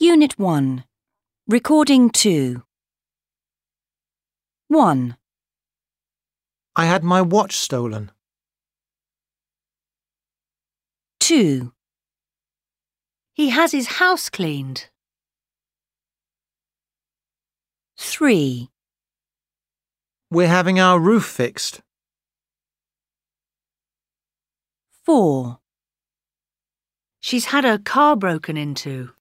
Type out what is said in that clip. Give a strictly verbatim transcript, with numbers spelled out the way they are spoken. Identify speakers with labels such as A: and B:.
A: Unit one. Recording two. one.
B: I had my watch stolen.
A: two. He has his house cleaned. three.
B: We're having our roof fixed.
A: four. She's had her car broken into.